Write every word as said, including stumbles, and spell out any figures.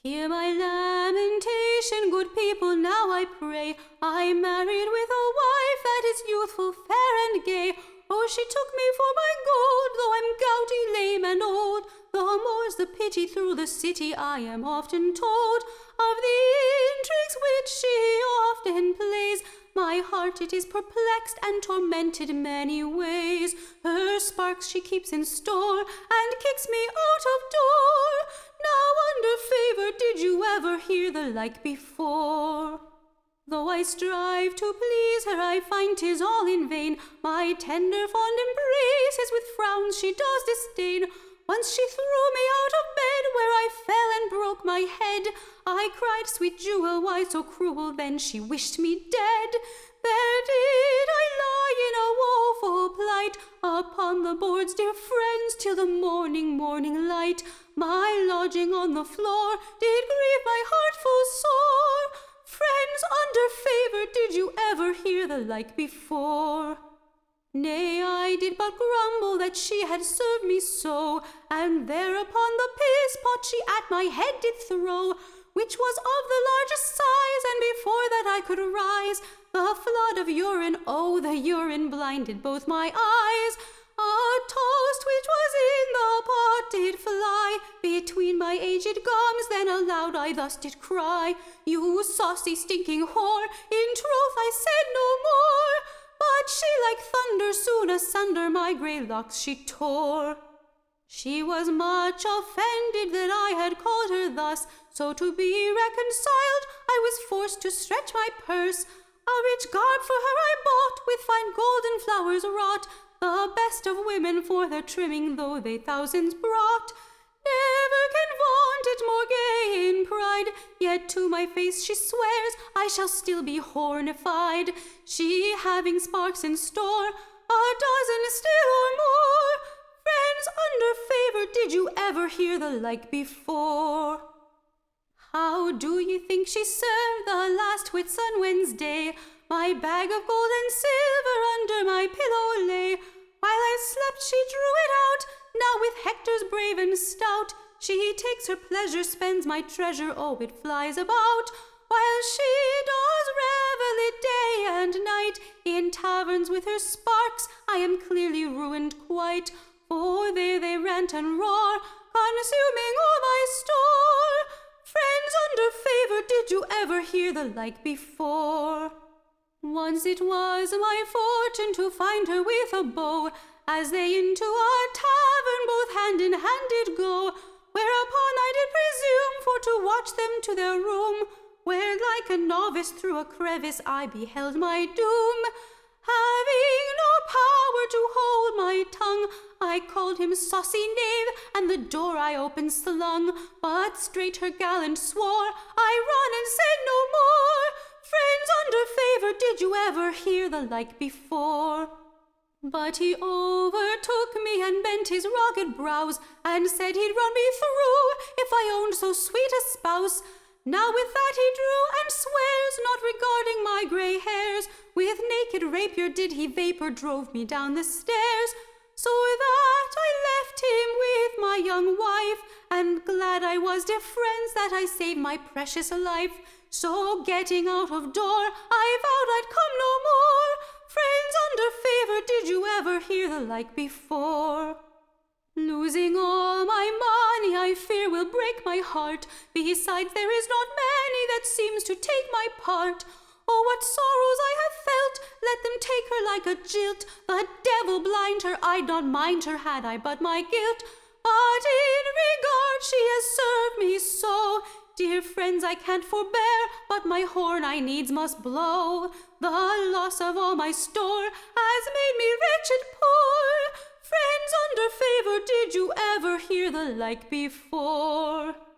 Hear my lamentation, good people, now I pray. I'm married with a wife that is youthful, fair and gay. Oh, she took me for my gold, though I'm gouty, lame and old. The more's the pity, through the city I am often told of the intrigues which she often plays. My heart it is perplexed and tormented many ways. Her sparks she keeps in store and kicks me out of door. Now under favour did you ever hear the like before? Though I strive to please her, I find 'tis all in vain. My tender fond embraces with frowns she does disdain. Once she threw me out of bed, where I fell and broke my head. I cried, sweet jewel, why so cruel? Then she wished me dead. There did I lie in a woeful plight upon the boards, dear friends, till the morning, morning light. My lodging on the floor did grieve my heart full sore. Friends, under favour, did you ever hear the like before? Nay, I did but grumble that she had served me so, and thereupon the piss pot she at my head did throw, which was of the largest size, and before that I could rise, the flood of urine, oh, the urine blinded both my eyes. A toast which was in the pot did fly between my aged gums, then aloud I thus did cry, you saucy stinking whore, in truth I said no more. But she like thunder soon asunder my grey locks she tore. She was much offended that I had called her thus, so to be reconciled I was forced to stretch my purse. A rich garb for her I bought, with fine golden flowers wrought, the best of women for their trimming, though they thousands brought. Never can vaunt it more gay in pride, yet to my face she swears I shall still be hornified. She having sparks in store, a dozen still or more. Friends, under favour, did you ever hear the like before? How do ye think she served the last Whitsun Wednesday? My bag of gold and silver under my pillow lay. While I slept she drew it out, now with Hector's brave and stout, she takes her pleasure, spends my treasure, oh, it flies about. While she does revel it day and night, in taverns with her sparks, I am clearly ruined quite. For there they rant and roar, consuming all my store. Friends, under favour, did you ever hear the like before? Once it was my fortune to find her with a beau, as they into a tavern both hand in hand did go, whereupon I did presume for to watch them to their room, where like a novice through a crevice I beheld my doom. Having no power to hold my tongue, I called him saucy knave, and the door I opened slung, but straight her gallant swore, I run and said no more. Friends, under favour, did you ever hear the like before? But he overtook me and bent his rugged brows, and said he'd run me through if I owned so sweet a spouse. Now with that he drew and swears, not regarding my grey hairs, with naked rapier did he vapour, drove me down the stairs. So that I left him with my young wife, and glad I was, dear friends, that I saved my precious life. So getting out of door, I vowed I'd come no more. Friends, under favour, did you ever hear the like before? Losing all my money, I fear will break my heart. Besides, there is not many that seems to take my part. Oh, what sorrows I have felt, let them take her like a jilt. The devil blind her, I'd not mind her had I but my guilt. But in regard she has served me so, dear friends, I can't forbear, but my horn I needs must blow. The loss of all my store has made me wretched poor. Friends, under favour, did you ever hear the like before?